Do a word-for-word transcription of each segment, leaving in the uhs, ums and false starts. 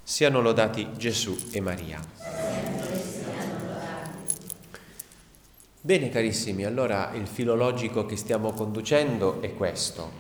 Siano lodati Gesù e Maria. Bene carissimi, allora il filologico che stiamo conducendo è questo.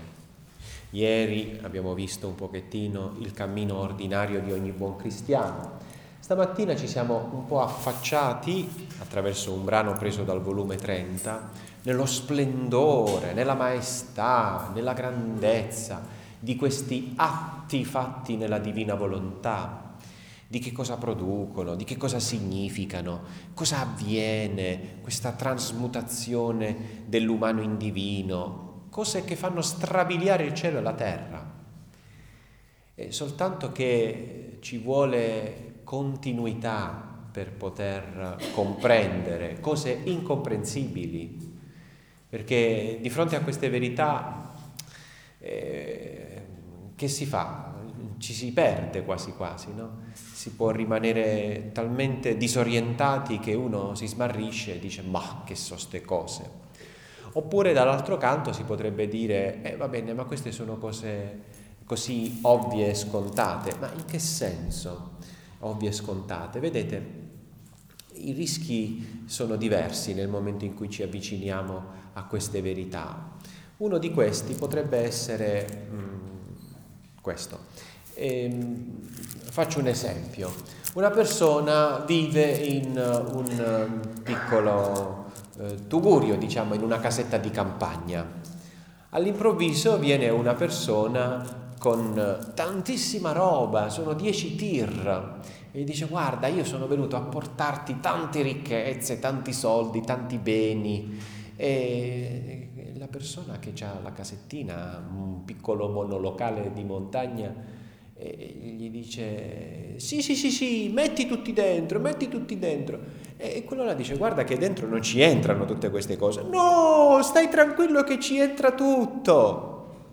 Ieri abbiamo visto un pochettino il cammino ordinario di ogni buon cristiano. Stamattina ci siamo un po' affacciati, attraverso un brano preso dal volume trenta, nello splendore, nella maestà, nella grandezza di questi atti fatti nella divina volontà, di che cosa producono, di che cosa significano, cosa avviene questa trasmutazione dell'umano in divino, cose che fanno strabiliare il cielo e la terra. E soltanto che ci vuole continuità per poter comprendere cose incomprensibili, perché di fronte a queste verità eh, che si fa? Ci si perde quasi quasi, no? Si può rimanere talmente disorientati che uno si smarrisce e dice ma che so ste cose. Oppure dall'altro canto si potrebbe dire eh va bene, ma queste sono cose così ovvie e scontate. Ma in che senso ovvie e scontate? Vedete, i rischi sono diversi nel momento in cui ci avviciniamo a queste verità. Uno di questi potrebbe essere mh, questo. Ehm, faccio un esempio. Una persona vive in un piccolo eh, tugurio, diciamo, in una casetta di campagna. All'improvviso viene una persona con tantissima roba, sono dieci tir, e gli dice guarda, io sono venuto a portarti tante ricchezze, tanti soldi, tanti beni. E la persona che ha la casettina, un piccolo monolocale di montagna, e gli dice sì sì sì sì metti tutti dentro, metti tutti dentro, e quello là dice guarda che dentro non ci entrano tutte queste cose. No, stai tranquillo che ci entra tutto.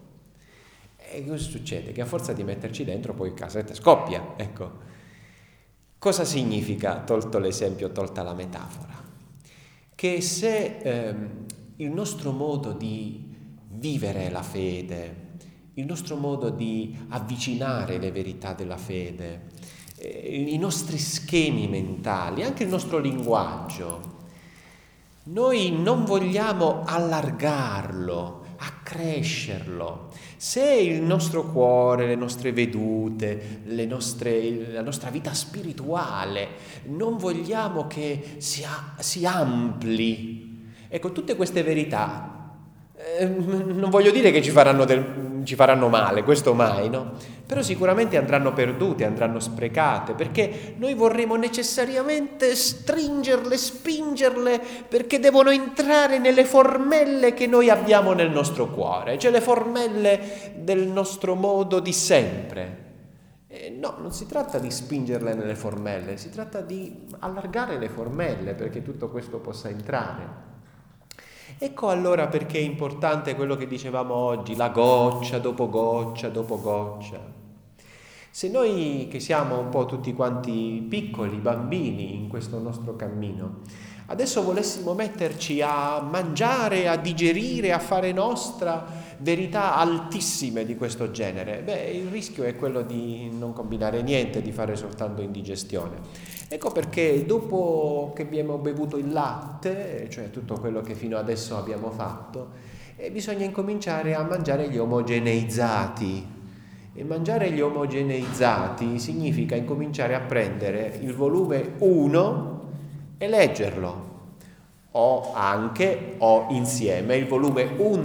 E cosa succede? Che a forza di metterci dentro poi il casetta scoppia. Ecco, cosa significa, tolto l'esempio, tolta la metafora? Che se ehm, il nostro modo di vivere la fede, il nostro modo di avvicinare le verità della fede, eh, i nostri schemi mentali, anche il nostro linguaggio, noi non vogliamo allargarlo, accrescerlo. Se il nostro cuore, le nostre vedute, le nostre, la nostra vita spirituale non vogliamo che sia, si ampli, ecco, tutte queste verità eh, non voglio dire che ci faranno, del, ci faranno male, questo mai, no? Però sicuramente andranno perdute, andranno sprecate, perché noi vorremmo necessariamente stringerle, spingerle, perché devono entrare nelle formelle che noi abbiamo nel nostro cuore, cioè le formelle del nostro modo di sempre. Eh, no, non si tratta di spingerle nelle formelle, si tratta di allargare le formelle perché tutto questo possa entrare. Ecco allora perché è importante quello che dicevamo oggi, la goccia dopo goccia dopo goccia. Se noi che siamo un po' tutti quanti piccoli, bambini in questo nostro cammino, adesso volessimo metterci a mangiare, a digerire, a fare nostra verità altissime di questo genere, beh, il rischio è quello di non combinare niente, di fare soltanto indigestione. Ecco perché dopo che abbiamo bevuto il latte, cioè tutto quello che fino adesso abbiamo fatto, eh, bisogna incominciare a mangiare gli omogeneizzati. E mangiare gli omogeneizzati significa incominciare a prendere il volume uno e leggerlo, o anche, o insieme, il volume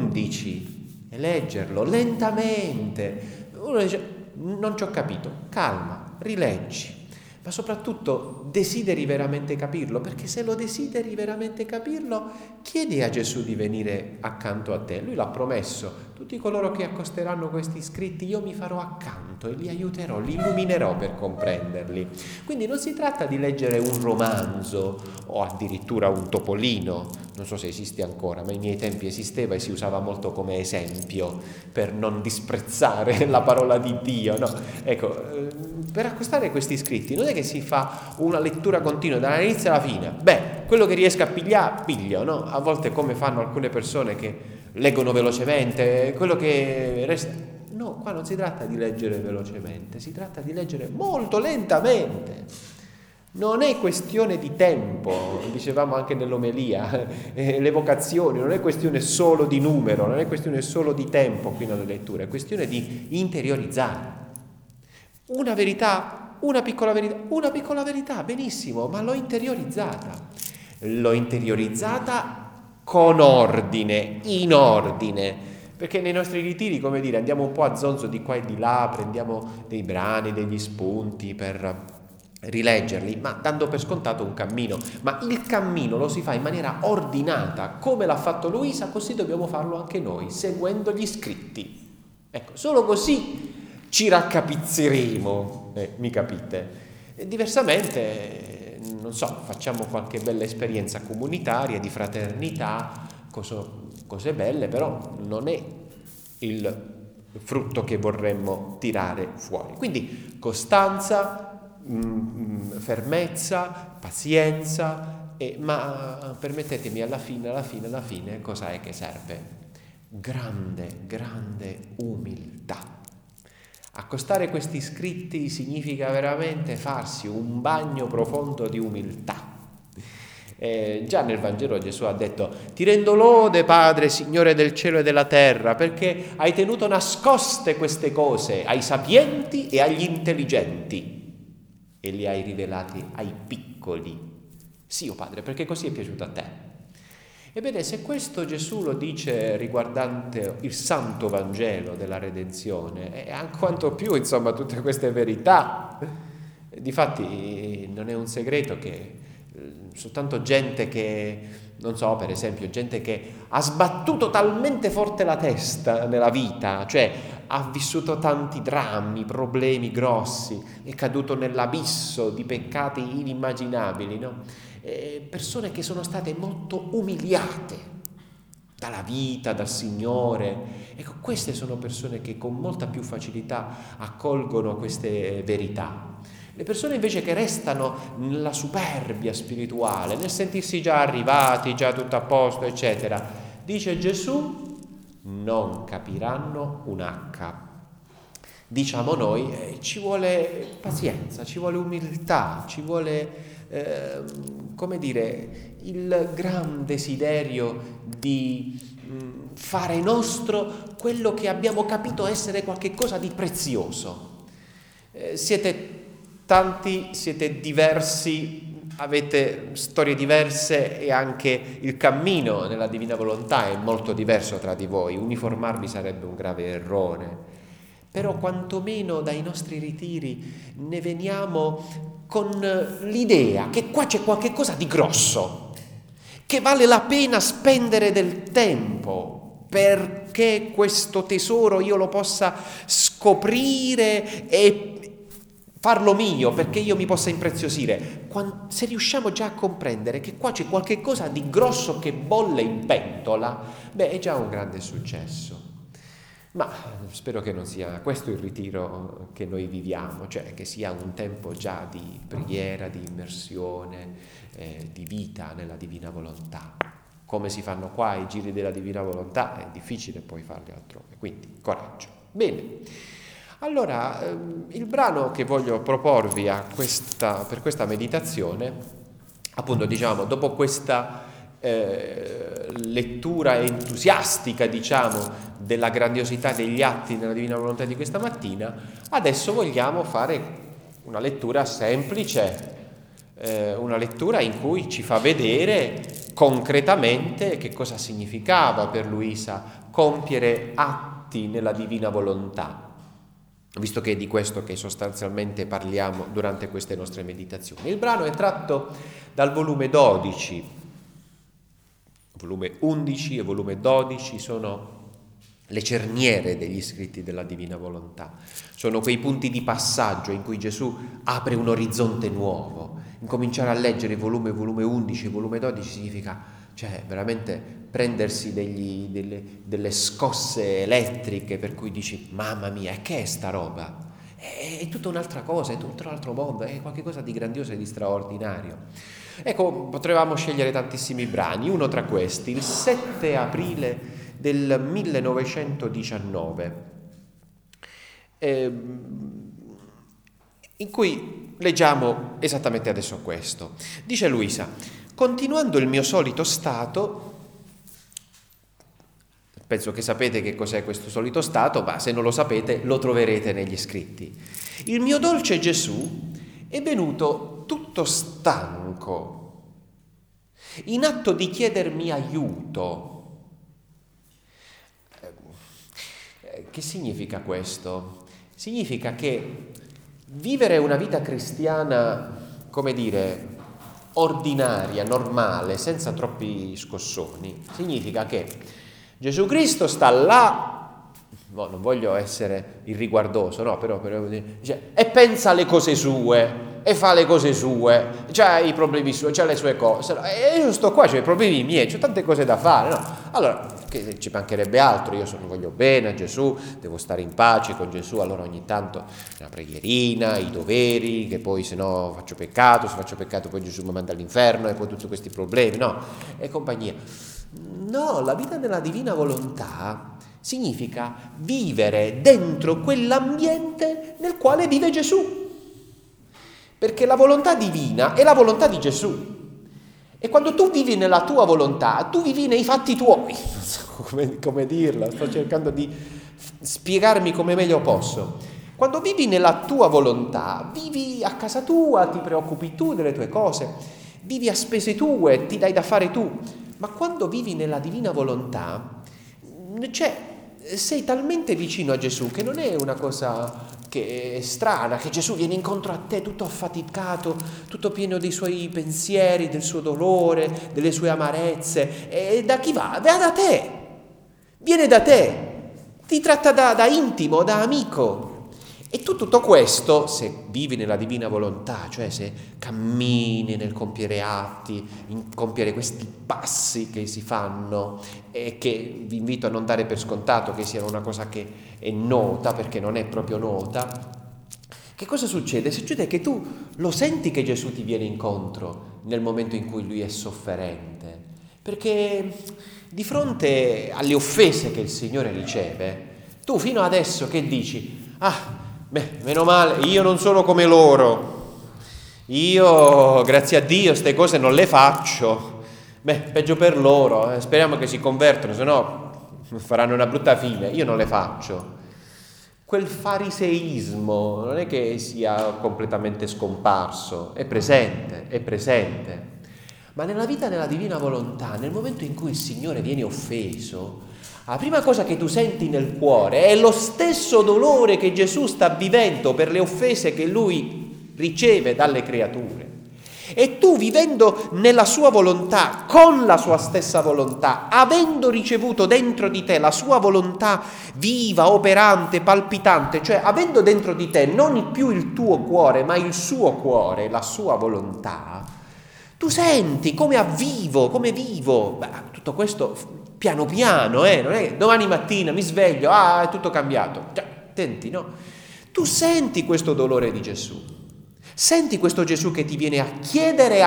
undici e leggerlo lentamente. Uno dice, non ci ho capito, calma, rileggi. Ma soprattutto desideri veramente capirlo, perché se lo desideri veramente capirlo, chiedi a Gesù di venire accanto a te. Lui l'ha promesso, tutti coloro che accosteranno questi scritti io mi farò accanto e li aiuterò, li illuminerò per comprenderli. Quindi non si tratta di leggere un romanzo o addirittura un topolino, non so se esiste ancora, ma ai miei tempi esisteva e si usava molto come esempio per non disprezzare la parola di Dio, no? Ecco, per accostare questi scritti non è che si fa una lettura continua dall'inizio alla fine. Beh, quello che riesca a pigliare, piglio, no? A volte come fanno alcune persone che leggono velocemente, quello che resta. No, qua non si tratta di leggere velocemente, si tratta di leggere molto lentamente. Non è questione di tempo, dicevamo anche nell'omelia, eh, le vocazioni, non è questione solo di numero, non è questione solo di tempo qui nella lettura, è questione di interiorizzare. Una verità, una piccola verità, una piccola verità, benissimo, ma l'ho interiorizzata. L'ho interiorizzata con ordine, in ordine, perché nei nostri ritiri, come dire, andiamo un po' a zonzo di qua e di là, prendiamo dei brani, degli spunti per rileggerli, ma dando per scontato un cammino. Ma il cammino lo si fa in maniera ordinata, come l'ha fatto Luisa, così dobbiamo farlo anche noi, seguendo gli scritti. Ecco, solo così ci raccapizzeremo, eh, mi capite? E diversamente, non so, facciamo qualche bella esperienza comunitaria, di fraternità, cose, cose belle, però non è il frutto che vorremmo tirare fuori. Quindi costanza, mh, fermezza, pazienza, eh, ma permettetemi alla fine, alla fine, alla fine, cosa è che serve? Grande, grande umiltà. Accostare questi scritti significa veramente farsi un bagno profondo di umiltà. Eh, già nel Vangelo Gesù ha detto: ti rendo lode, Padre, Signore del cielo e della terra, perché hai tenuto nascoste queste cose ai sapienti e agli intelligenti e li hai rivelati ai piccoli. Sì, o Padre, perché così è piaciuto a te. Ebbene, se questo Gesù lo dice riguardante il santo Vangelo della redenzione, e quanto più, insomma, tutte queste verità, difatti non è un segreto che soltanto gente che, non so, per esempio, gente che ha sbattuto talmente forte la testa nella vita, cioè ha vissuto tanti drammi, problemi grossi, è caduto nell'abisso di peccati inimmaginabili, no? Eh, persone che sono state molto umiliate dalla vita, dal Signore. Ecco, queste sono persone che con molta più facilità accolgono queste verità. Le persone invece che restano nella superbia spirituale, nel sentirsi già arrivati, già tutto a posto, eccetera, dice Gesù, non capiranno un H. Diciamo noi, eh, ci vuole pazienza, ci vuole umiltà, ci vuole, eh, come dire, il gran desiderio di mh, fare nostro quello che abbiamo capito essere qualche cosa di prezioso. Eh, siete tanti, siete diversi, avete storie diverse e anche il cammino nella divina volontà è molto diverso tra di voi. Uniformarvi sarebbe un grave errore. Però quantomeno dai nostri ritiri ne veniamo con l'idea che qua c'è qualche cosa di grosso, che vale la pena spendere del tempo perché questo tesoro io lo possa scoprire e farlo mio, perché io mi possa impreziosire. Se riusciamo già a comprendere che qua c'è qualche cosa di grosso che bolle in pentola, beh, è già un grande successo. Ma spero che non sia questo il ritiro che noi viviamo, cioè che sia un tempo già di preghiera, di immersione, eh, di vita nella divina volontà. Come si fanno qua i giri della divina volontà, è difficile poi farli altrove, quindi coraggio. Bene, allora ehm, il brano che voglio proporvi a questa, per questa meditazione, appunto diciamo, dopo questa Eh, lettura entusiastica, diciamo, della grandiosità degli atti nella divina volontà di questa mattina, adesso vogliamo fare una lettura semplice, eh, una lettura in cui ci fa vedere concretamente che cosa significava per Luisa compiere atti nella divina volontà, visto che è di questo che sostanzialmente parliamo durante queste nostre meditazioni. Il brano è tratto dal volume dodici. Volume undici e volume dodici sono le cerniere degli scritti della Divina Volontà, sono quei punti di passaggio in cui Gesù apre un orizzonte nuovo. Incominciare a leggere il volume, volume undici e volume dodici significa, cioè, veramente prendersi degli, delle, delle scosse elettriche per cui dici, mamma mia, e che è sta roba? È, è tutta un'altra cosa, è tutto un altro mondo, è qualcosa di grandioso e di straordinario. Ecco, potevamo scegliere tantissimi brani, uno tra questi, il sette aprile del millenovecentodiciannove. eh, in cui leggiamo esattamente adesso questo. Dice Luisa: continuando il mio solito stato, penso che sapete che cos'è questo solito stato, ma se non lo sapete lo troverete negli scritti. Il mio dolce Gesù è venuto tutto stanco, in atto di chiedermi aiuto. Che significa questo? Significa che vivere una vita cristiana, come dire, ordinaria, normale, senza troppi scossoni, significa che Gesù Cristo sta là, no, non voglio essere irriguardoso, no, però, però dice, e pensa alle cose sue, e fa le cose sue, c'ha i problemi suoi, c'ha le sue cose, e io sto qua, c'ho i problemi miei, c'ho tante cose da fare, no? Allora, che ci mancherebbe altro, io sono, voglio bene a Gesù, devo stare in pace con Gesù, allora ogni tanto una preghierina, i doveri, che poi se no faccio peccato, se faccio peccato poi Gesù mi manda all'inferno e poi tutti questi problemi, no? E compagnia. No, la vita nella divina volontà significa vivere dentro quell'ambiente nel quale vive Gesù. Perché la volontà divina è la volontà di Gesù. E quando tu vivi nella tua volontà, tu vivi nei fatti tuoi. Non so come, come dirla, sto cercando di spiegarmi come meglio posso. Quando vivi nella tua volontà, vivi a casa tua, ti preoccupi tu delle tue cose, vivi a spese tue, ti dai da fare tu. Ma quando vivi nella divina volontà, cioè, sei talmente vicino a Gesù che non è una cosa che è strana, che Gesù viene incontro a te tutto affaticato, tutto pieno dei suoi pensieri, del suo dolore, delle sue amarezze. E da chi va? Va da te, viene da te, ti tratta da, da intimo, da amico. E tu tutto questo, se vivi nella divina volontà, cioè se cammini nel compiere atti, in compiere questi passi che si fanno e che vi invito a non dare per scontato che siano una cosa che è nota, perché non è proprio nota, che cosa succede? Succede che tu lo senti che Gesù ti viene incontro nel momento in cui lui è sofferente, perché di fronte alle offese che il Signore riceve, tu fino adesso che dici? Ah, beh, meno male, io non sono come loro, io, grazie a Dio, ste cose non le faccio, beh, peggio per loro, eh, speriamo che si convertono, se no faranno una brutta fine, io non le faccio. Quel fariseismo non è che sia completamente scomparso, è presente, è presente, ma nella vita nella divina volontà, nel momento in cui il Signore viene offeso, la prima cosa che tu senti nel cuore è lo stesso dolore che Gesù sta vivendo per le offese che lui riceve dalle creature. E tu, vivendo nella sua volontà, con la sua stessa volontà, avendo ricevuto dentro di te la sua volontà viva, operante, palpitante, cioè avendo dentro di te non più il tuo cuore, ma il suo cuore, la sua volontà, tu senti come avvivo, come vivo. Beh, tutto questo piano piano, eh? Non è che domani mattina mi sveglio, ah, è tutto cambiato. Già, senti, no? Tu senti questo dolore di Gesù, senti questo Gesù che ti viene a chiedere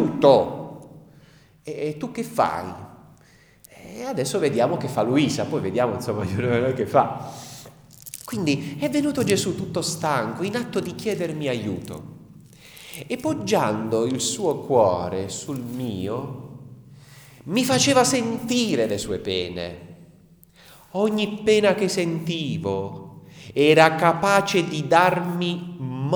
aiuto. E, e tu che fai? E adesso vediamo che fa Luisa, poi vediamo insomma che fa. Quindi è venuto Gesù tutto stanco, in atto di chiedermi aiuto. E poggiando il suo cuore sul mio, mi faceva sentire le sue pene. Ogni pena che sentivo era capace di darmi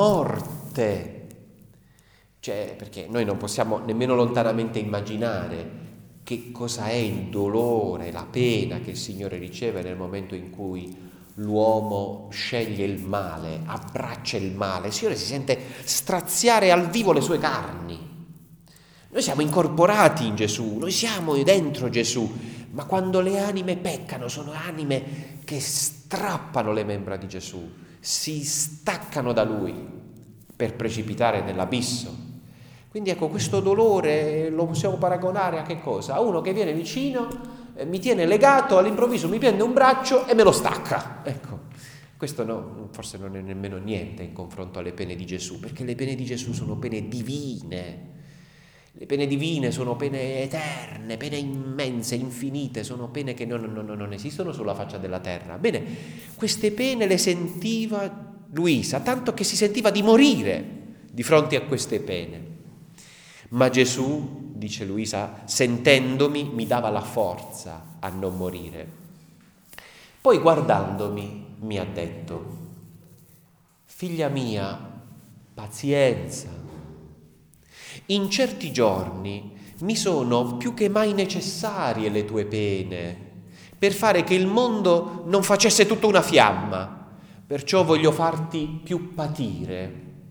morte. Cioè, perché noi non possiamo nemmeno lontanamente immaginare che cosa è il dolore, la pena che il Signore riceve nel momento in cui l'uomo sceglie il male, abbraccia il male. Il Signore si sente straziare al vivo le sue carni. Noi siamo incorporati in Gesù, noi siamo dentro Gesù, ma quando le anime peccano sono anime che strappano le membra di Gesù, si staccano da Lui per precipitare nell'abisso. Quindi ecco, questo dolore lo possiamo paragonare a che cosa? A uno che viene vicino, eh, mi tiene legato, all'improvviso mi prende un braccio e me lo stacca. Ecco, questo no, forse non è nemmeno niente in confronto alle pene di Gesù, perché le pene di Gesù sono pene divine. Le pene divine sono pene eterne, pene immense, infinite, sono pene che non, non, non esistono sulla faccia della terra. Bene, queste pene le sentiva Luisa, tanto che si sentiva di morire di fronte a queste pene. Ma Gesù, dice Luisa, sentendomi, mi dava la forza a non morire. Poi guardandomi mi ha detto: figlia mia, pazienza. In certi giorni mi sono più che mai necessarie le tue pene per fare che il mondo non facesse tutta una fiamma, perciò voglio farti più patire.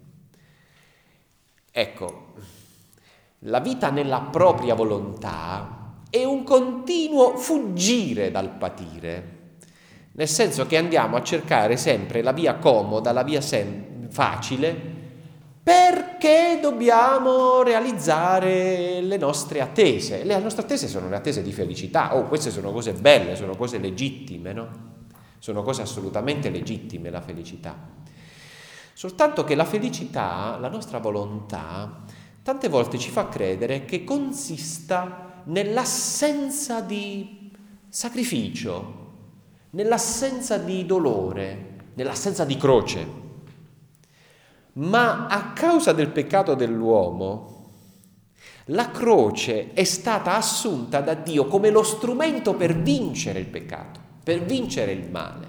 Ecco, la vita nella propria volontà è un continuo fuggire dal patire, nel senso che andiamo a cercare sempre la via comoda, la via sem- facile, perché dobbiamo realizzare le nostre attese. Le nostre attese sono le attese di felicità. Oh, queste sono cose belle, sono cose legittime, no? Sono cose assolutamente legittime, la felicità. Soltanto che la felicità, la nostra volontà, tante volte ci fa credere che consista nell'assenza di sacrificio, nell'assenza di dolore, nell'assenza di croce. Ma a causa del peccato dell'uomo, la croce è stata assunta da Dio come lo strumento per vincere il peccato, per vincere il male.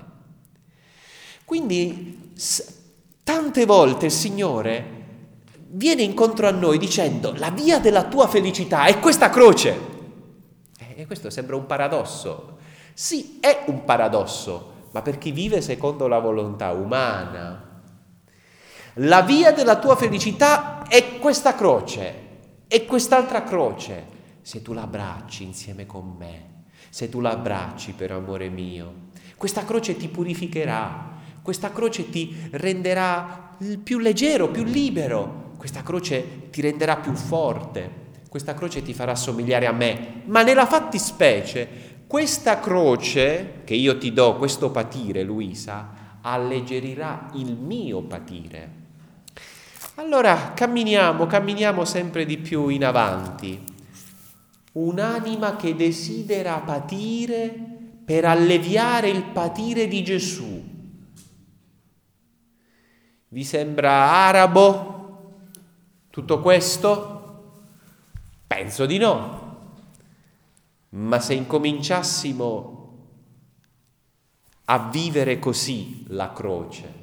Quindi tante volte il Signore viene incontro a noi dicendo: la via della tua felicità è questa croce. E questo sembra un paradosso. Sì, è un paradosso, ma per chi vive secondo la volontà umana. La via della tua felicità è questa croce, è quest'altra croce. Se tu la abbracci insieme con me, se tu la abbracci per amore mio, questa croce ti purificherà, questa croce ti renderà più leggero, più libero, questa croce ti renderà più forte, questa croce ti farà somigliare a me. Ma nella fattispecie, questa croce che io ti do, questo patire, Luisa, alleggerirà il mio patire. Allora camminiamo, camminiamo sempre di più in avanti. Un'anima che desidera patire per alleviare il patire di Gesù. Vi sembra arabo tutto questo? Penso di no. Ma se incominciassimo a vivere così la croce,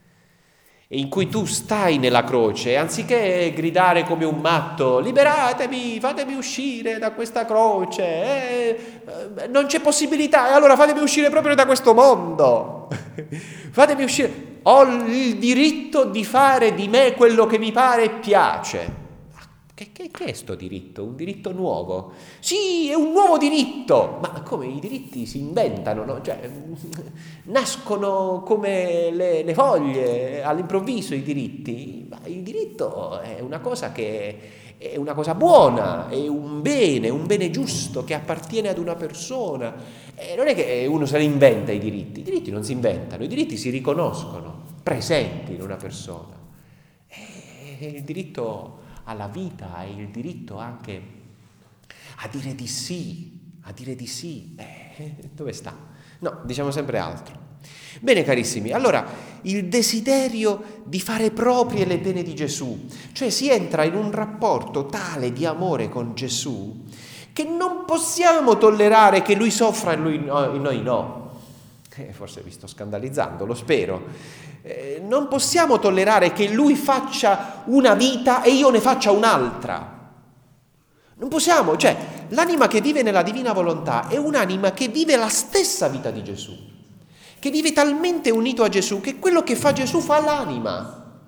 e in cui tu stai nella croce, anziché gridare come un matto: liberatemi, fatemi uscire da questa croce, eh, eh, non c'è possibilità, e allora fatemi uscire proprio da questo mondo, fatemi uscire, ho il diritto di fare di me quello che mi pare e piace. Che, che, che è sto diritto? Un diritto nuovo? Sì, è un nuovo diritto! Ma come, i diritti si inventano, no? Cioè, nascono come le, le foglie all'improvviso i diritti. Ma il diritto è una cosa che è una cosa buona, è un bene, un bene giusto che appartiene ad una persona. E non è che uno se ne inventa i diritti, i diritti non si inventano, i diritti si riconoscono, presenti in una persona. E il diritto alla vita e il diritto anche a dire di sì, a dire di sì. Eh, dove sta? No, diciamo sempre altro. Bene carissimi, allora il desiderio di fare proprie le pene di Gesù, cioè si entra in un rapporto tale di amore con Gesù che non possiamo tollerare che Lui soffra e lui no, e noi no. Eh, forse vi sto scandalizzando, lo spero. Eh, non possiamo tollerare che Lui faccia una vita e io ne faccia un'altra. Non possiamo, cioè l'anima che vive nella divina volontà è un'anima che vive la stessa vita di Gesù, che vive talmente unito a Gesù che quello che fa Gesù fa l'anima.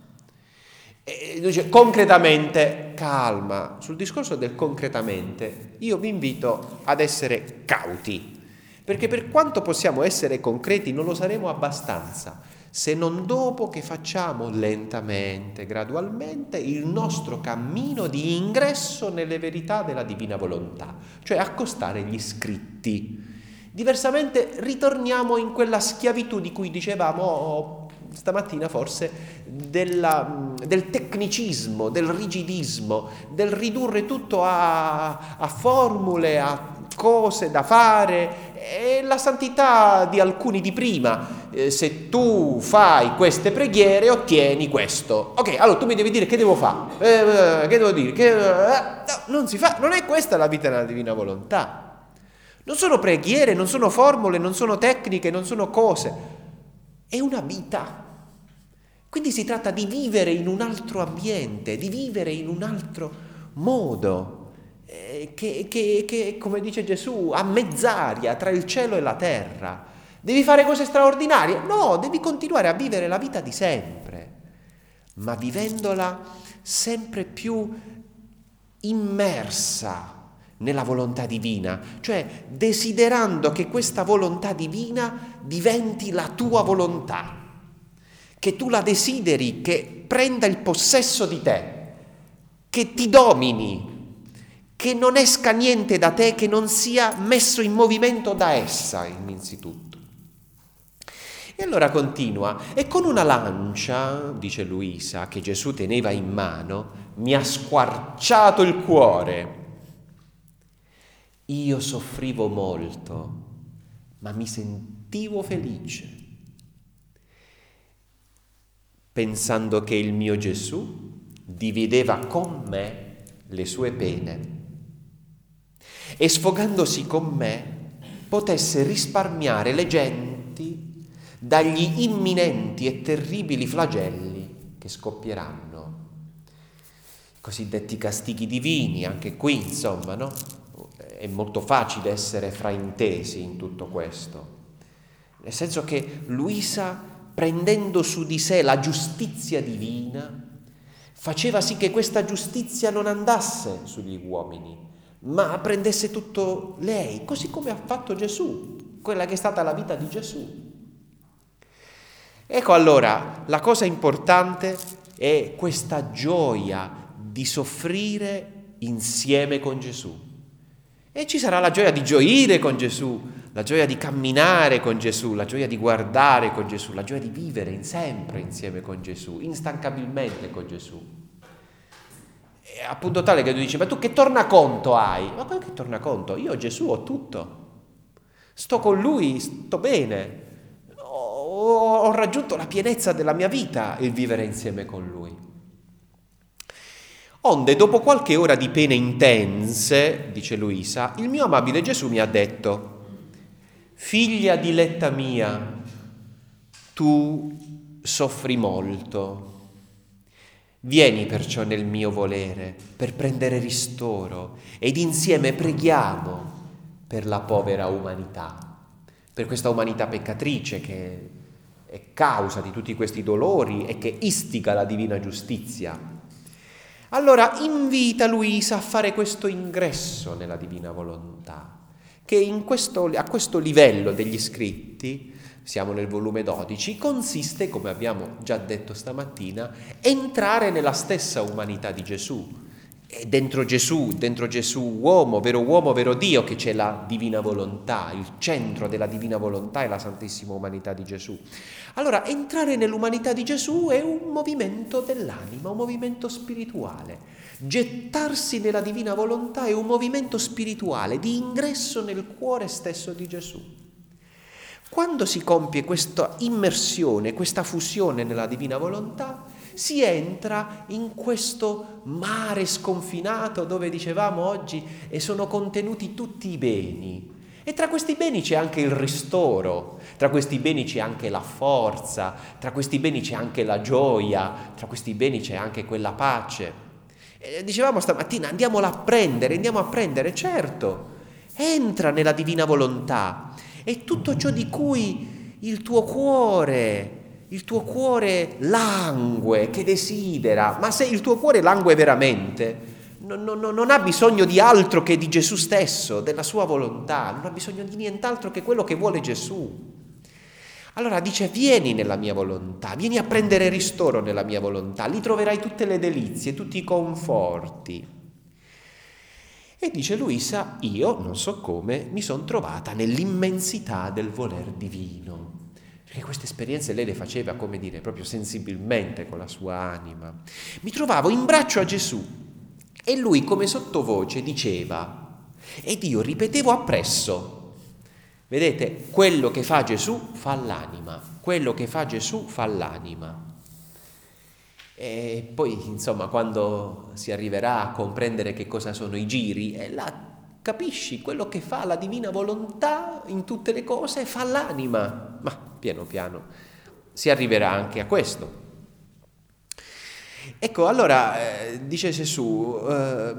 E dice concretamente, calma, sul discorso del concretamente io vi invito ad essere cauti, perché per quanto possiamo essere concreti non lo saremo abbastanza se non dopo che facciamo lentamente, gradualmente il nostro cammino di ingresso nelle verità della divina volontà, cioè accostare gli scritti. Diversamente ritorniamo in quella schiavitù di cui dicevamo stamattina forse della, del tecnicismo, del rigidismo, del ridurre tutto a, a formule, a cose da fare, e la santità di alcuni di prima. Eh, se tu fai queste preghiere ottieni questo. Ok, allora tu mi devi dire che devo fare, eh, che devo dire, che, eh, no, non si fa, non è questa la vita nella divina volontà. Non sono preghiere, non sono formule, non sono tecniche, non sono cose, è una vita. Quindi si tratta di vivere in un altro ambiente, di vivere in un altro modo. Che, che, che, come dice Gesù, a mezz'aria tra il cielo e la terra. Devi fare cose straordinarie? No, devi continuare a vivere la vita di sempre, ma vivendola sempre più immersa nella volontà divina, cioè desiderando che questa volontà divina diventi la tua volontà, che tu la desideri, che prenda il possesso di te, che ti domini, che non esca niente da te che non sia messo in movimento da essa innanzitutto. E allora continua, e con una lancia, dice Luisa, che Gesù teneva in mano, mi ha squarciato il cuore. Io soffrivo molto, ma mi sentivo felice, pensando che il mio Gesù divideva con me le sue pene e sfogandosi con me potesse risparmiare le genti dagli imminenti e terribili flagelli che scoppieranno. I cosiddetti castighi divini, anche qui insomma, no? È molto facile essere fraintesi in tutto questo, nel senso che Luisa, prendendo su di sé la giustizia divina, faceva sì che questa giustizia non andasse sugli uomini, ma prendesse tutto lei, così come ha fatto Gesù, quella che è stata la vita di Gesù. Ecco allora, la cosa importante è questa gioia di soffrire insieme con Gesù. E ci sarà la gioia di gioire con Gesù, la gioia di camminare con Gesù, la gioia di guardare con Gesù, la gioia di vivere in sempre insieme con Gesù, instancabilmente con Gesù. E appunto tale che tu dici, ma tu che tornaconto hai? Ma poi che tornaconto? Io Gesù ho tutto, sto con Lui, sto bene, ho, ho raggiunto la pienezza della mia vita il vivere insieme con Lui. Onde, dopo qualche ora di pene intense, dice Luisa, il mio amabile Gesù mi ha detto, figlia diletta mia, tu soffri molto. Vieni perciò nel mio volere per prendere ristoro ed insieme preghiamo per la povera umanità, per questa umanità peccatrice che è causa di tutti questi dolori e che istiga la divina giustizia. Allora invita Luisa a fare questo ingresso nella divina volontà, che in questo, a questo livello degli scritti, siamo nel volume dodici, consiste, come abbiamo già detto stamattina, entrare nella stessa umanità di Gesù. È dentro Gesù, dentro Gesù uomo, vero uomo, vero Dio, che c'è la divina volontà, il centro della divina volontà è la santissima umanità di Gesù. Allora, entrare nell'umanità di Gesù è un movimento dell'anima, un movimento spirituale. Gettarsi nella divina volontà è un movimento spirituale di ingresso nel cuore stesso di Gesù. Quando si compie questa immersione, questa fusione nella divina volontà, si entra in questo mare sconfinato dove dicevamo oggi e sono contenuti tutti i beni. E tra questi beni c'è anche il ristoro, tra questi beni c'è anche la forza, tra questi beni c'è anche la gioia, tra questi beni c'è anche quella pace. E dicevamo stamattina, andiamola a prendere, andiamo a prendere, certo, entra nella divina volontà. E tutto ciò di cui il tuo cuore, il tuo cuore langue, che desidera, ma se il tuo cuore langue veramente, non, non, non ha bisogno di altro che di Gesù stesso, della sua volontà, non ha bisogno di nient'altro che quello che vuole Gesù. Allora dice, vieni nella mia volontà, vieni a prendere ristoro nella mia volontà, lì troverai tutte le delizie, tutti i conforti. E dice Luisa, io, non so come, mi sono trovata nell'immensità del voler divino, Perché queste esperienze lei le faceva, come dire, proprio sensibilmente con la sua anima. Mi trovavo in braccio a Gesù e lui come sottovoce diceva, ed io ripetevo appresso, vedete, quello che fa Gesù fa l'anima, quello che fa Gesù fa l'anima. E poi, insomma, quando si arriverà a comprendere che cosa sono i giri, e là capisci quello che fa la divina volontà in tutte le cose, fa l'anima. Ma piano piano si arriverà anche a questo. Ecco, allora, eh, dice Gesù, eh,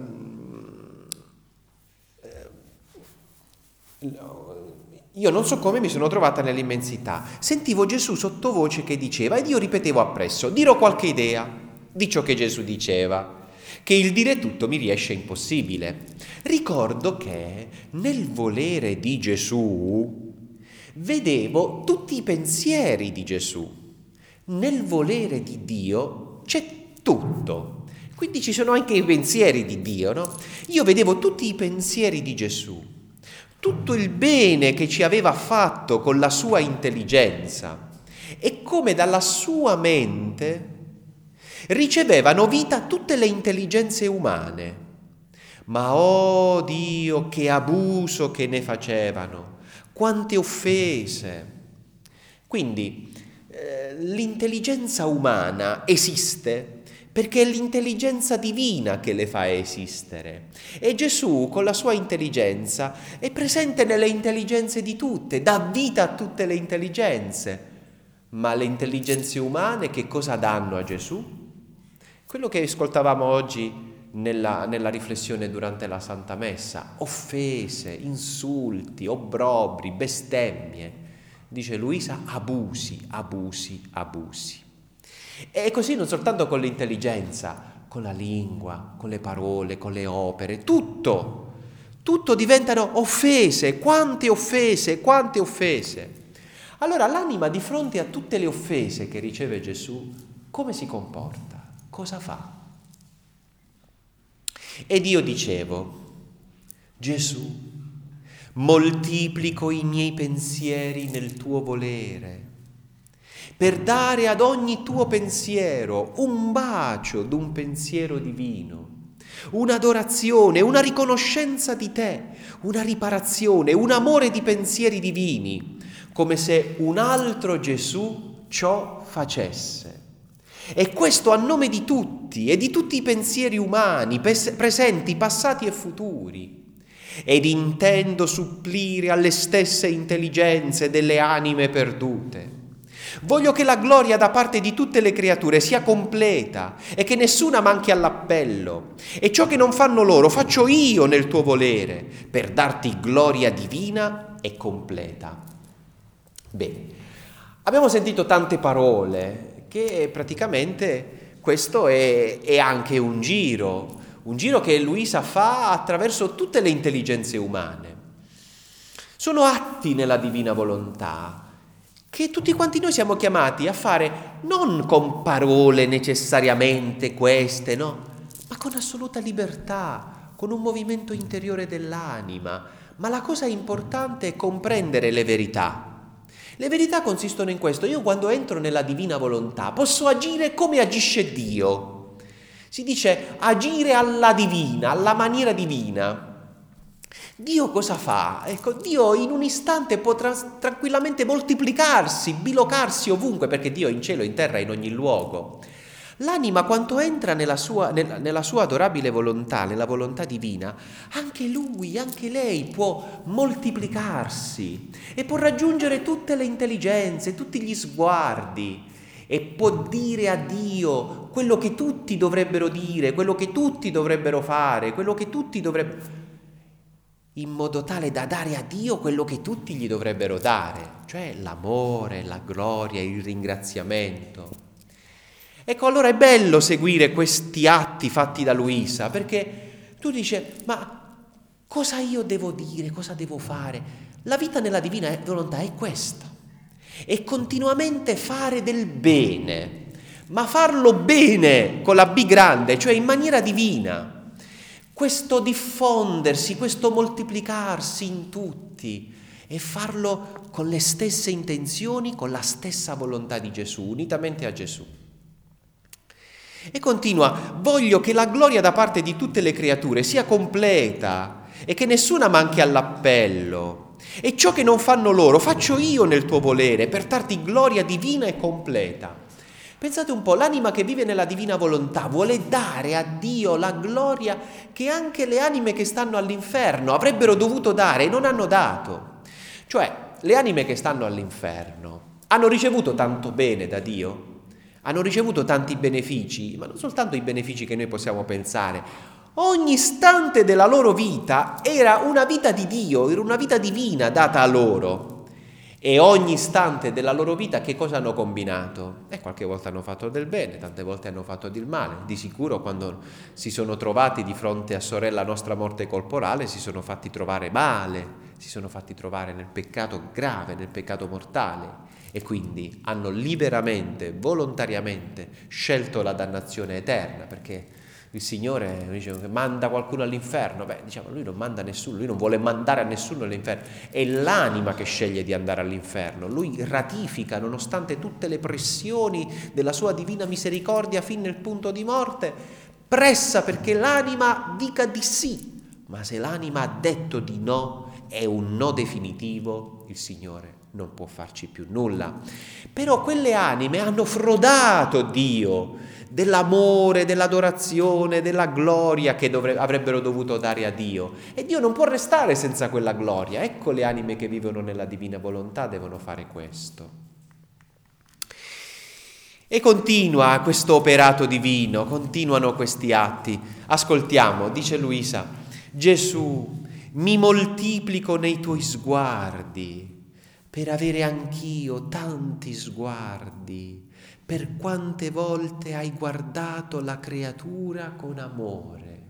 eh, io non so come mi sono trovata nell'immensità. Sentivo Gesù sottovoce che diceva, ed io ripetevo appresso, dirò qualche idea di ciò che Gesù diceva, che il dire tutto mi riesce impossibile. Ricordo che nel volere di Gesù vedevo tutti i pensieri di Gesù. Nel volere di Dio c'è tutto. Quindi ci sono anche i pensieri di Dio, no? Io vedevo tutti i pensieri di Gesù, tutto il bene che ci aveva fatto con la sua intelligenza e come dalla sua mente ricevevano vita tutte le intelligenze umane. Ma oh Dio, che abuso che ne facevano, quante offese. Quindi eh, l'intelligenza umana esiste perché è l'intelligenza divina che le fa esistere. E Gesù con la sua intelligenza è presente nelle intelligenze di tutte, dà vita a tutte le intelligenze. Ma le intelligenze umane che cosa danno a Gesù? Quello che ascoltavamo oggi nella, nella riflessione durante la Santa Messa, offese, insulti, obbrobri, bestemmie. Dice Luisa, abusi, abusi, abusi. E così non soltanto con l'intelligenza, con la lingua, con le parole, con le opere, tutto, tutto diventano offese, quante offese, quante offese. Allora l'anima di fronte a tutte le offese che riceve Gesù, come si comporta? Cosa fa? Ed io dicevo, Gesù, moltiplico i miei pensieri nel tuo volere, per dare ad ogni tuo pensiero un bacio d'un pensiero divino, un'adorazione, una riconoscenza di te, una riparazione, un amore di pensieri divini, come se un altro Gesù ciò facesse. E questo a nome di tutti e di tutti i pensieri umani, pes- presenti, passati e futuri. Ed intendo supplire alle stesse intelligenze delle anime perdute. Voglio che la gloria da parte di tutte le creature sia completa e che nessuna manchi all'appello. E ciò che non fanno loro faccio io nel tuo volere, per darti gloria divina e completa. Bene, abbiamo sentito tante parole che praticamente questo è, è anche un giro, un giro che Luisa fa attraverso tutte le intelligenze umane. Sono atti nella divina volontà che tutti quanti noi siamo chiamati a fare non con parole necessariamente queste, no, ma con assoluta libertà, con un movimento interiore dell'anima. Ma la cosa importante è comprendere le verità. Le verità consistono in questo: io quando entro nella divina volontà posso agire come agisce Dio. Si dice agire alla divina, alla maniera divina. Dio cosa fa? Ecco, Dio in un istante può tra- tranquillamente moltiplicarsi, bilocarsi ovunque, perché Dio è in cielo, in terra, in ogni luogo. L'anima, quando entra nella sua, nella, nella sua adorabile volontà, nella volontà divina, anche lui, anche lei può moltiplicarsi e può raggiungere tutte le intelligenze, tutti gli sguardi e può dire a Dio quello che tutti dovrebbero dire, quello che tutti dovrebbero fare, quello che tutti dovrebbero... in modo tale da dare a Dio quello che tutti gli dovrebbero dare, cioè l'amore, la gloria, il ringraziamento. Ecco, allora è bello seguire questi atti fatti da Luisa, perché tu dici, ma cosa io devo dire, cosa devo fare? La vita nella divina volontà è questa, è continuamente fare del bene, ma farlo bene con la B grande, cioè in maniera divina. Questo diffondersi, questo moltiplicarsi in tutti e farlo con le stesse intenzioni, con la stessa volontà di Gesù, unitamente a Gesù. E continua: voglio che la gloria da parte di tutte le creature sia completa e che nessuna manchi all'appello. E ciò che non fanno loro faccio io nel tuo volere, per darti gloria divina e completa. Pensate un po', l'anima che vive nella divina volontà vuole dare a Dio la gloria che anche le anime che stanno all'inferno avrebbero dovuto dare e non hanno dato. Cioè, le anime che stanno all'inferno hanno ricevuto tanto bene da Dio, hanno ricevuto tanti benefici, ma non soltanto i benefici che noi possiamo pensare. Ogni istante della loro vita era una vita di Dio, era una vita divina data a loro. E ogni istante della loro vita che cosa hanno combinato? E qualche volta hanno fatto del bene, tante volte hanno fatto del male. Di sicuro quando si sono trovati di fronte a sorella nostra morte corporale si sono fatti trovare male, si sono fatti trovare nel peccato grave, nel peccato mortale. E quindi hanno liberamente, volontariamente scelto la dannazione eterna, perché il Signore dice, manda qualcuno all'inferno. Beh, diciamo, lui non manda nessuno, lui non vuole mandare a nessuno all'inferno, è l'anima che sceglie di andare all'inferno. Lui ratifica, nonostante tutte le pressioni della sua divina misericordia fin nel punto di morte, pressa perché l'anima dica di sì, ma se l'anima ha detto di no, è un no definitivo, il Signore non può farci più nulla. Però quelle anime hanno frodato Dio dell'amore, dell'adorazione, della gloria che dovre- avrebbero dovuto dare a Dio. E Dio non può restare senza quella gloria. Ecco le anime che vivono nella divina volontà devono fare questo. E continua questo operato divino, continuano questi atti. Ascoltiamo, dice Luisa: Gesù, mi moltiplico nei tuoi sguardi, per avere anch'io tanti sguardi, per quante volte hai guardato la creatura con amore.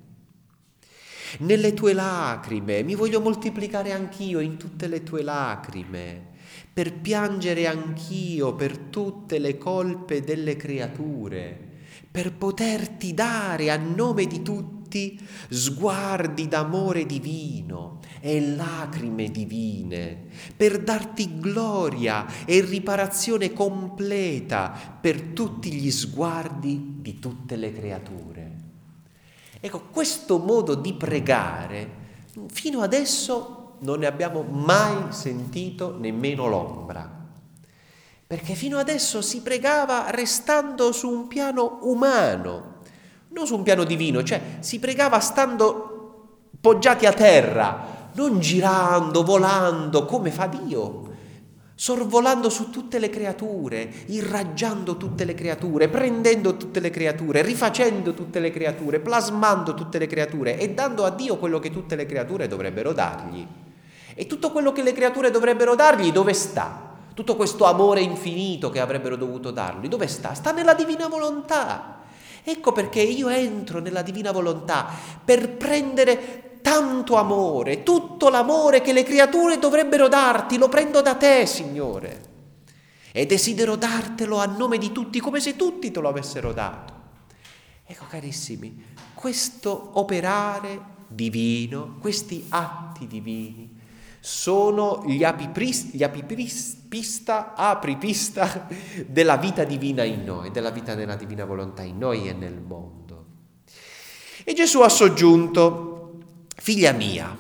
Nelle tue lacrime mi voglio moltiplicare anch'io in tutte le tue lacrime, per piangere anch'io per tutte le colpe delle creature, per poterti dare a nome di tutti sguardi d'amore divino e lacrime divine, per darti gloria e riparazione completa per tutti gli sguardi di tutte le creature. Ecco, questo modo di pregare fino adesso non ne abbiamo mai sentito nemmeno l'ombra, perché fino adesso si pregava restando su un piano umano, non su un piano divino, cioè si pregava stando poggiati a terra, non girando, volando come fa Dio, sorvolando su tutte le creature, irraggiando tutte le creature, prendendo tutte le creature, rifacendo tutte le creature, plasmando tutte le creature e dando a Dio quello che tutte le creature dovrebbero dargli. E tutto quello che le creature dovrebbero dargli, dove sta? Tutto questo amore infinito che avrebbero dovuto dargli, dove sta? Sta nella divina volontà. Ecco perché io entro nella divina volontà per prendere tanto amore, tutto l'amore che le creature dovrebbero darti, lo prendo da te, Signore, e desidero dartelo a nome di tutti, come se tutti te lo avessero dato. Ecco, carissimi, questo operare divino, questi atti divini, sono gli apipris, gli apipista, apripista della vita divina in noi, della vita della divina volontà in noi e nel mondo. E Gesù ha soggiunto: figlia mia,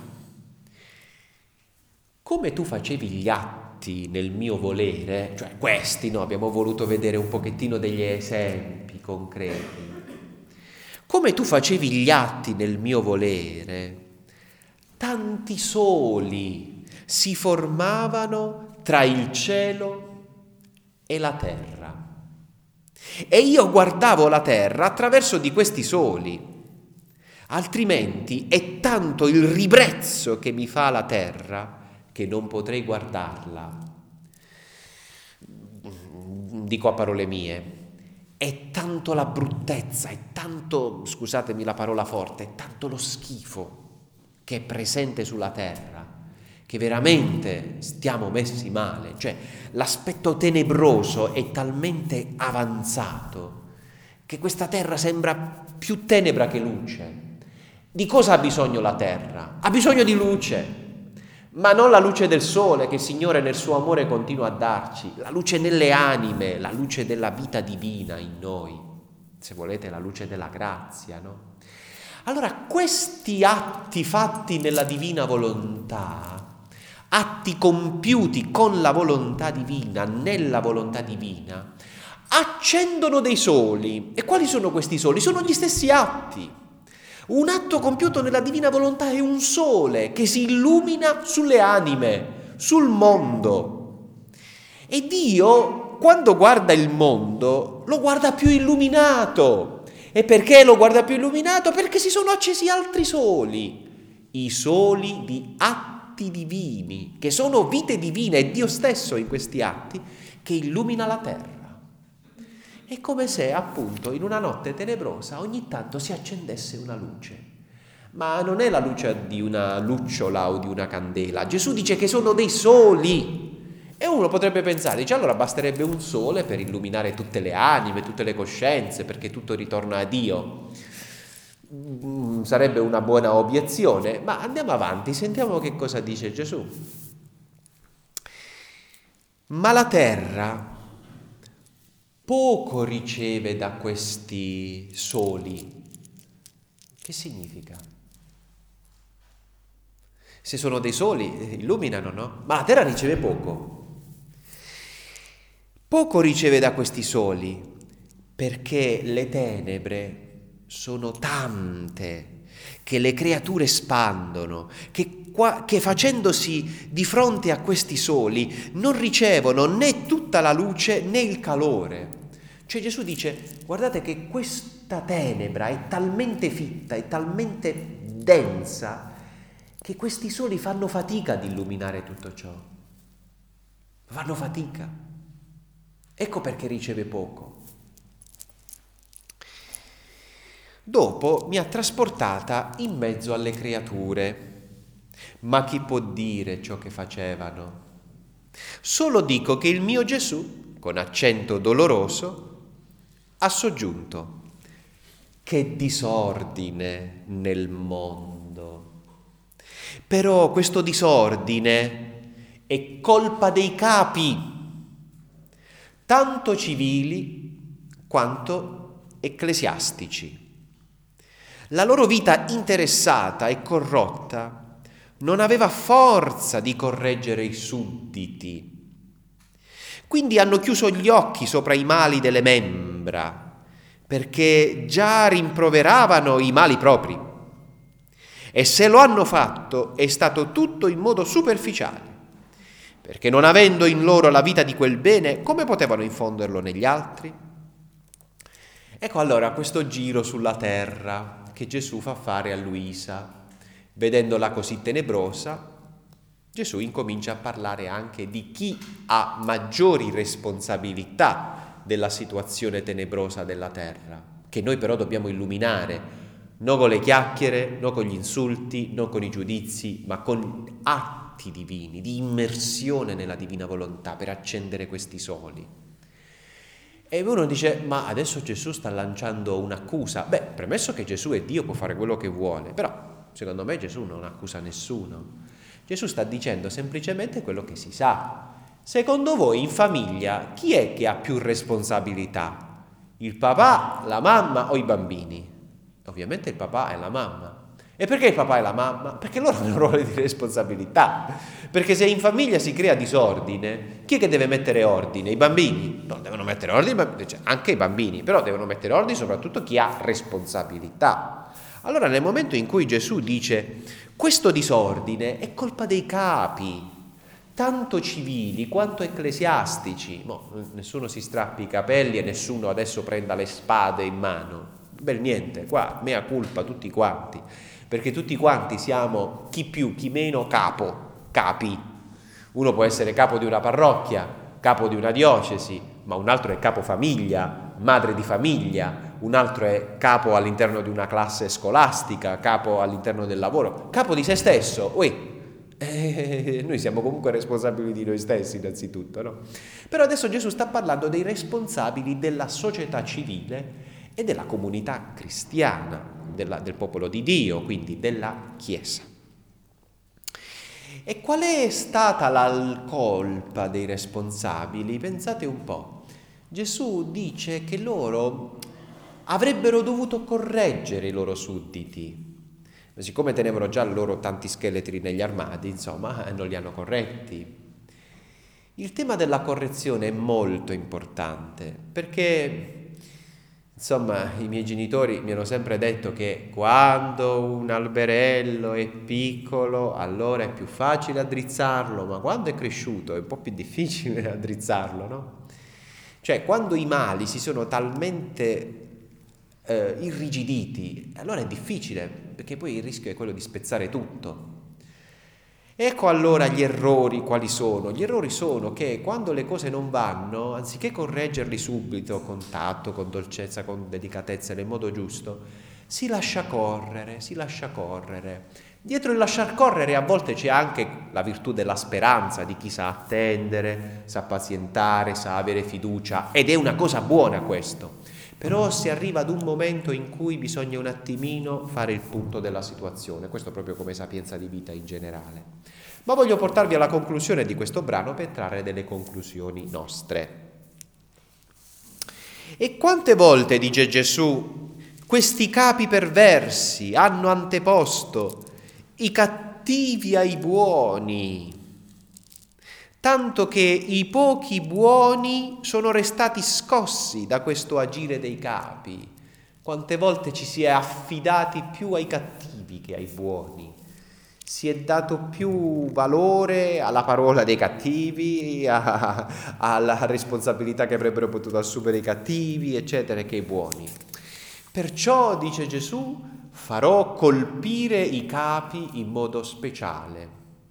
come tu facevi gli atti nel mio volere, cioè questi, no, abbiamo voluto vedere un pochettino degli esempi concreti, come tu facevi gli atti nel mio volere, tanti soli si formavano tra il cielo e la terra. E io guardavo la terra attraverso di questi soli, altrimenti è tanto il ribrezzo che mi fa la terra che non potrei guardarla. Dico a parole mie, è tanto la bruttezza, è tanto, scusatemi la parola forte, è tanto lo schifo che è presente sulla terra, che veramente stiamo messi male, cioè l'aspetto tenebroso è talmente avanzato che questa terra sembra più tenebra che luce. Di cosa ha bisogno la terra? Ha bisogno di luce, ma non la luce del sole che il Signore nel suo amore continua a darci, la luce nelle anime, la luce della vita divina in noi, se volete la luce della grazia, no? Allora questi atti fatti nella divina volontà, atti compiuti con la volontà divina, nella volontà divina, accendono dei soli. E quali sono questi soli? Sono gli stessi atti. Un atto compiuto nella divina volontà è un sole che si illumina sulle anime, sul mondo. E Dio, quando guarda il mondo, lo guarda più illuminato. E perché lo guarda più illuminato? Perché si sono accesi altri soli, i soli di atti divini, che sono vite divine, è Dio stesso in questi atti che illumina la terra. È come se appunto in una notte tenebrosa ogni tanto si accendesse una luce, ma non è la luce di una lucciola o di una candela. Gesù dice che sono dei soli. E uno potrebbe pensare, dice allora basterebbe un sole per illuminare tutte le anime, tutte le coscienze, perché tutto ritorna a Dio. Sarebbe una buona obiezione, ma andiamo avanti, sentiamo che cosa dice Gesù. Ma la terra poco riceve da questi soli. Che significa? Se sono dei soli, illuminano, no? Ma la terra riceve poco. Poco riceve da questi soli, perché le tenebre sono tante, che le creature spandono, che, qua, che facendosi di fronte a questi soli non ricevono né tutta la luce né il calore. Cioè Gesù dice, guardate che questa tenebra è talmente fitta, è talmente densa, che questi soli fanno fatica ad illuminare tutto ciò. Fanno fatica. Ecco perché riceve poco. Dopo mi ha trasportata in mezzo alle creature. Ma chi può dire ciò che facevano? Solo dico che il mio Gesù, con accento doloroso, ha soggiunto: che disordine nel mondo! Però questo disordine è colpa dei capi, tanto civili quanto ecclesiastici. La loro vita interessata e corrotta non aveva forza di correggere i sudditi. Quindi hanno chiuso gli occhi sopra i mali delle membra, perché già rimproveravano i mali propri. E se lo hanno fatto è stato tutto in modo superficiale, perché non avendo in loro la vita di quel bene, come potevano infonderlo negli altri? Ecco allora questo giro sulla terra che Gesù fa fare a Luisa. Vedendola così tenebrosa, Gesù incomincia a parlare anche di chi ha maggiori responsabilità della situazione tenebrosa della terra, che noi però dobbiamo illuminare, non con le chiacchiere, non con gli insulti, non con i giudizi, ma con atti divini, di immersione nella divina volontà per accendere questi soli. E uno dice, ma adesso Gesù sta lanciando un'accusa. Beh, premesso che Gesù è Dio, può fare quello che vuole, però secondo me Gesù non accusa nessuno. Gesù sta dicendo semplicemente quello che si sa. Secondo voi in famiglia chi è che ha più responsabilità? Il papà, la mamma o i bambini? Ovviamente il papà e la mamma. E perché il papà e la mamma? Perché loro hanno un ruolo di responsabilità. Perché se in famiglia si crea disordine, chi è che deve mettere ordine? I bambini? Non devono mettere ordine, cioè, anche i bambini, però devono mettere ordine soprattutto chi ha responsabilità. Allora nel momento in cui Gesù dice questo disordine è colpa dei capi, tanto civili quanto ecclesiastici, no, nessuno si strappi i capelli e nessuno adesso prenda le spade in mano, bel niente, qua mea culpa tutti quanti, perché tutti quanti siamo chi più, chi meno capo, capi. Uno può essere capo di una parrocchia, capo di una diocesi, ma un altro è capo famiglia, madre di famiglia, un altro è capo all'interno di una classe scolastica, capo all'interno del lavoro, capo di se stesso. Uè, eh, noi siamo comunque responsabili di noi stessi innanzitutto, no? Però adesso Gesù sta parlando dei responsabili della società civile e della comunità cristiana, della, del popolo di Dio, quindi della Chiesa. E qual è stata la colpa dei responsabili? Pensate un po'. Gesù dice che loro avrebbero dovuto correggere i loro sudditi. Ma siccome tenevano già loro tanti scheletri negli armadi, insomma, non li hanno corretti. Il tema della correzione è molto importante perché, insomma, i miei genitori mi hanno sempre detto che quando un alberello è piccolo, allora è più facile addrizzarlo, ma quando è cresciuto è un po' più difficile addrizzarlo, no? Cioè, quando i mali si sono talmente eh, irrigiditi, allora è difficile, perché poi il rischio è quello di spezzare tutto. Ecco allora gli errori quali sono. Gli errori sono che quando le cose non vanno, anziché correggerli subito, con tatto, con dolcezza, con delicatezza, nel modo giusto, si lascia correre, si lascia correre. Dietro il lasciar correre a volte c'è anche la virtù della speranza, di chi sa attendere, sa pazientare, sa avere fiducia, ed è una cosa buona questo. Però si arriva ad un momento in cui bisogna un attimino fare il punto della situazione, questo proprio come sapienza di vita in generale. Ma voglio portarvi alla conclusione di questo brano per trarre delle conclusioni nostre. E quante volte, dice Gesù, questi capi perversi hanno anteposto i cattivi ai buoni, tanto che i pochi buoni sono restati scossi da questo agire dei capi. Quante volte ci si è affidati più ai cattivi che ai buoni. Si è dato più valore alla parola dei cattivi, a, alla responsabilità che avrebbero potuto assumere i cattivi, eccetera, che i buoni. Perciò, dice Gesù, farò colpire i capi in modo speciale.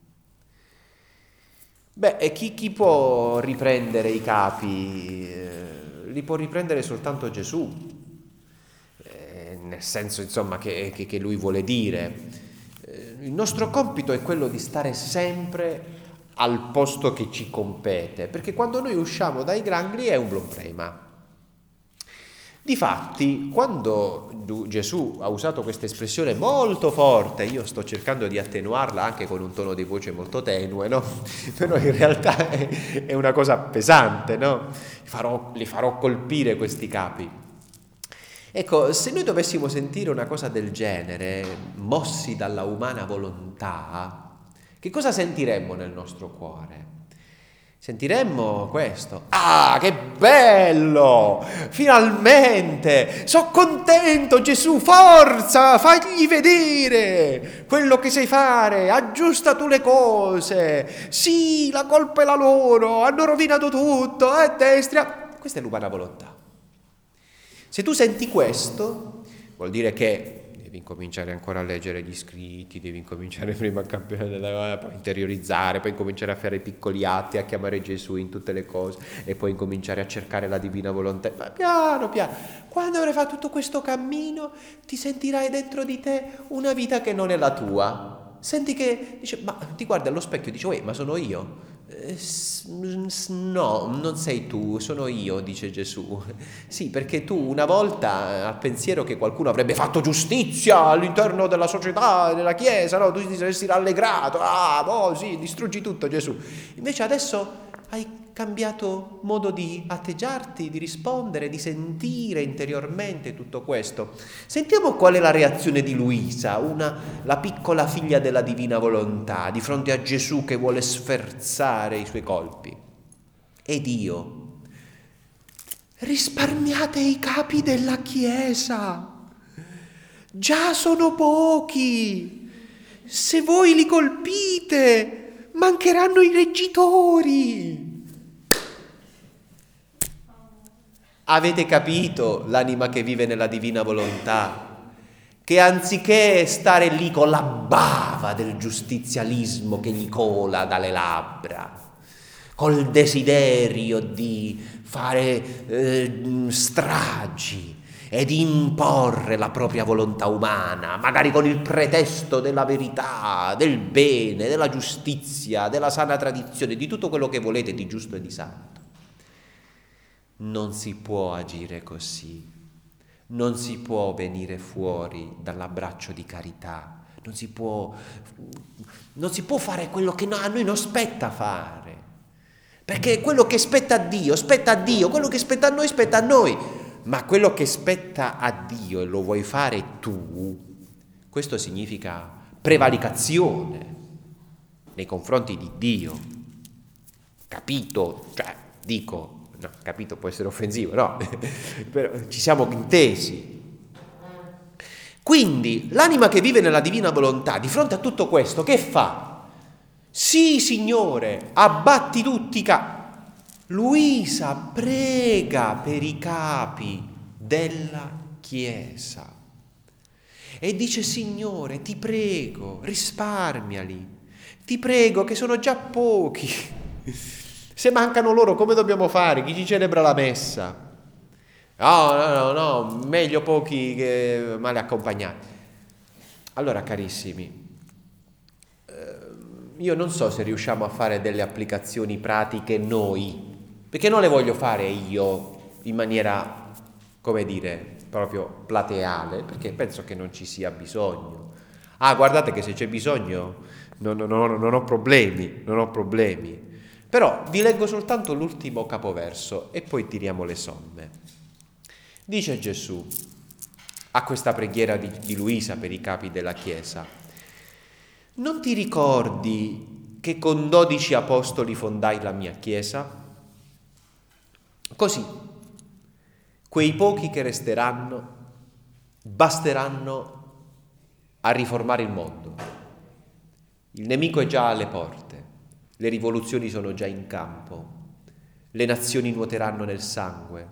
Beh, e chi, chi può riprendere i capi? Eh, li può riprendere soltanto Gesù, eh, nel senso, insomma, che, che, che lui vuole dire. Il nostro compito è quello di stare sempre al posto che ci compete, perché quando noi usciamo dai grangli è un problema. Difatti, quando Gesù ha usato questa espressione molto forte, io sto cercando di attenuarla anche con un tono di voce molto tenue, no? Però in realtà è, è una cosa pesante, no? Farò, li farò colpire questi capi. Ecco, se noi dovessimo sentire una cosa del genere, mossi dalla umana volontà, che cosa sentiremmo nel nostro cuore? Sentiremmo questo: ah, che bello! Finalmente! Sono contento, Gesù, forza, fagli vedere quello che sai fare, aggiusta tu le cose. Sì, la colpa è la loro, hanno rovinato tutto, a destra. Questa è l'umana volontà. Se tu senti questo, vuol dire che devi incominciare ancora a leggere gli scritti, devi incominciare prima a cambiare, poi interiorizzare, poi incominciare a fare piccoli atti, a chiamare Gesù in tutte le cose e poi incominciare a cercare la divina volontà. Ma piano piano, quando avrai fatto tutto questo cammino, ti sentirai dentro di te una vita che non è la tua. Senti che dice, ma ti guardi allo specchio e dici, uè, ma sono io? Eh, no, non sei tu, sono io, dice Gesù. Sì, perché tu una volta al pensiero che qualcuno avrebbe fatto giustizia all'interno della società, della Chiesa, no? Tu ti saresti rallegrato, ah, boh, sì, distruggi tutto, Gesù. Invece adesso hai cambiato modo di atteggiarti, di rispondere, di sentire interiormente tutto questo. Sentiamo qual è la reazione di Luisa, una, la piccola figlia della divina volontà, di fronte a Gesù che vuole sferzare i suoi colpi. Ed io, risparmiate i capi della Chiesa, già sono pochi, se voi li colpite mancheranno i reggitori. Avete capito l'anima che vive nella divina volontà? Che anziché stare lì con la bava del giustizialismo che gli cola dalle labbra, col desiderio di fare eh, stragi e di imporre la propria volontà umana, magari con il pretesto della verità, del bene, della giustizia, della sana tradizione, di tutto quello che volete di giusto e di santo. Non si può agire così, non si può venire fuori dall'abbraccio di carità, non si può, non si può fare quello che a noi non spetta fare, perché quello che spetta a Dio, spetta a Dio, quello che spetta a noi, spetta a noi, ma quello che spetta a Dio e lo vuoi fare tu, questo significa prevaricazione nei confronti di Dio, capito? Cioè, dico, no, capito può essere offensivo, no, però ci siamo intesi. Quindi l'anima che vive nella divina volontà, di fronte a tutto questo, che fa? Sì, Signore, abbatti tutti i capi. Luisa prega per i capi della Chiesa e dice: Signore, ti prego, risparmiali, ti prego che sono già pochi. Se mancano loro, come dobbiamo fare? Chi ci celebra la messa? No, no, no, no, meglio pochi che male accompagnati. Allora, carissimi, eh, io non so se riusciamo a fare delle applicazioni pratiche noi, perché non le voglio fare io in maniera, come dire, proprio plateale, perché penso che non ci sia bisogno. Ah, guardate che se c'è bisogno non, non, non, non ho problemi, non ho problemi. Però vi leggo soltanto l'ultimo capoverso e poi tiriamo le somme. Dice Gesù a questa preghiera di, di Luisa per i capi della Chiesa: non ti ricordi che con dodici apostoli fondai la mia Chiesa? Così quei pochi che resteranno basteranno a riformare il mondo. Il nemico è già alle porte, le rivoluzioni sono già in campo, le nazioni nuoteranno nel sangue.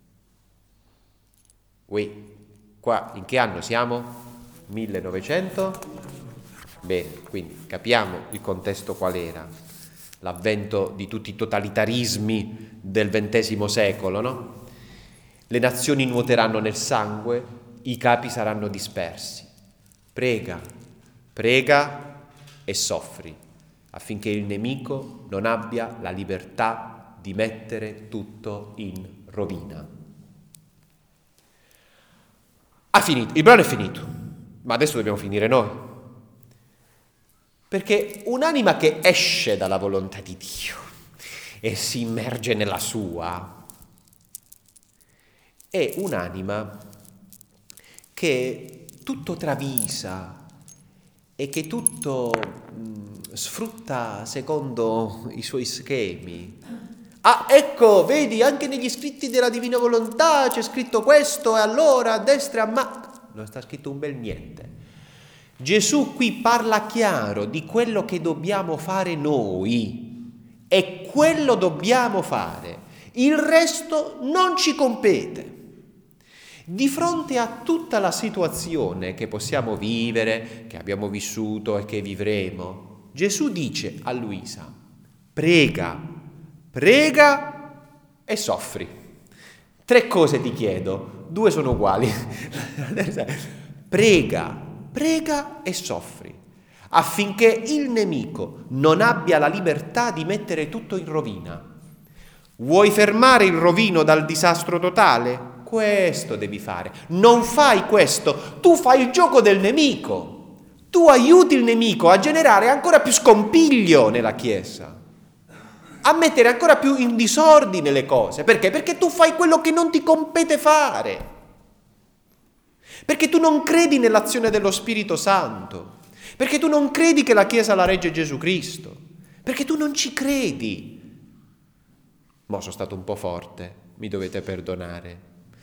Ui, qua in che anno siamo? millenovecento? Bene, quindi capiamo il contesto qual era, l'avvento di tutti i totalitarismi del ventesimo secolo, no? Le nazioni nuoteranno nel sangue, i capi saranno dispersi. Prega, prega e soffri, affinché il nemico non abbia la libertà di mettere tutto in rovina. Ha finito, il brano è finito, ma adesso dobbiamo finire noi. Perché un'anima che esce dalla volontà di Dio e si immerge nella sua è un'anima che tutto travisa e che tutto mh, sfrutta secondo i suoi schemi. Ah, ecco, vedi, anche negli scritti della Divina Volontà c'è scritto questo, e allora a destra, ma non sta scritto un bel niente. Gesù qui parla chiaro di quello che dobbiamo fare noi, e quello dobbiamo fare, il resto non ci compete. Di fronte a tutta la situazione che possiamo vivere, che abbiamo vissuto e che vivremo, Gesù dice a Luisa: prega, prega e soffri. Tre cose ti chiedo, due sono uguali. Prega, prega e soffri, affinché il nemico non abbia la libertà di mettere tutto in rovina. Vuoi fermare il rovino dal disastro totale? Questo devi fare. Non fai questo, tu fai il gioco del nemico. Tu aiuti il nemico a generare ancora più scompiglio nella Chiesa, a mettere ancora più in disordine le cose. Perché? Perché tu fai quello che non ti compete fare. Perché tu non credi nell'azione dello Spirito Santo. Perché tu non credi che la Chiesa la regge Gesù Cristo. Perché tu non ci credi. Mo' sono stato un po' forte, mi dovete perdonare.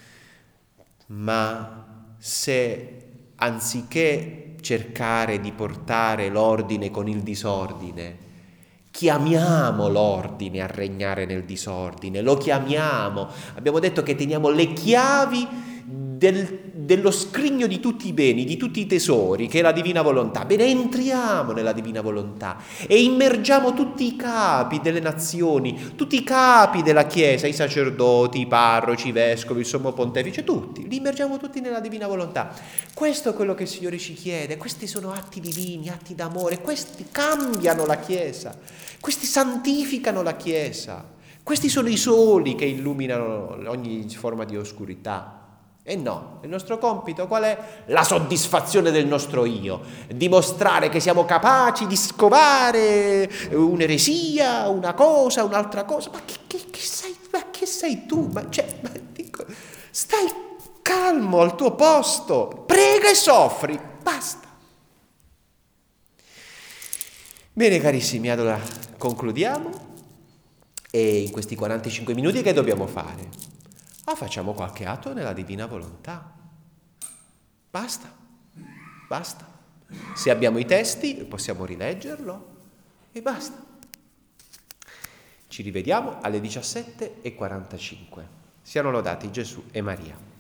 Ma se anziché cercare di portare l'ordine con il disordine, chiamiamo l'ordine a regnare nel disordine, lo chiamiamo, abbiamo detto che teniamo le chiavi del, dello scrigno di tutti i beni, di tutti i tesori, che è la Divina Volontà. Bene, entriamo nella Divina Volontà e immergiamo tutti i capi delle nazioni, tutti i capi della Chiesa, i sacerdoti, i parroci, i vescovi, il sommo pontefice, tutti, li immergiamo tutti nella Divina Volontà. Questo è quello che il Signore ci chiede, questi sono atti divini, atti d'amore, questi cambiano la Chiesa, questi santificano la Chiesa, questi sono i soli che illuminano ogni forma di oscurità. E no, il nostro compito qual è? La soddisfazione del nostro io, dimostrare che siamo capaci di scovare un'eresia, una cosa, un'altra cosa. Ma che, che, che sei, ma che sei tu? Ma, cioè, ma, dico, stai calmo al tuo posto, prega e soffri, basta. Bene carissimi, allora concludiamo e in questi quarantacinque minuti che dobbiamo fare? Ah, facciamo qualche atto nella divina volontà. Basta, basta. Se abbiamo i testi possiamo rileggerlo e basta. Ci rivediamo alle diciassette e quarantacinque. Siano lodati Gesù e Maria.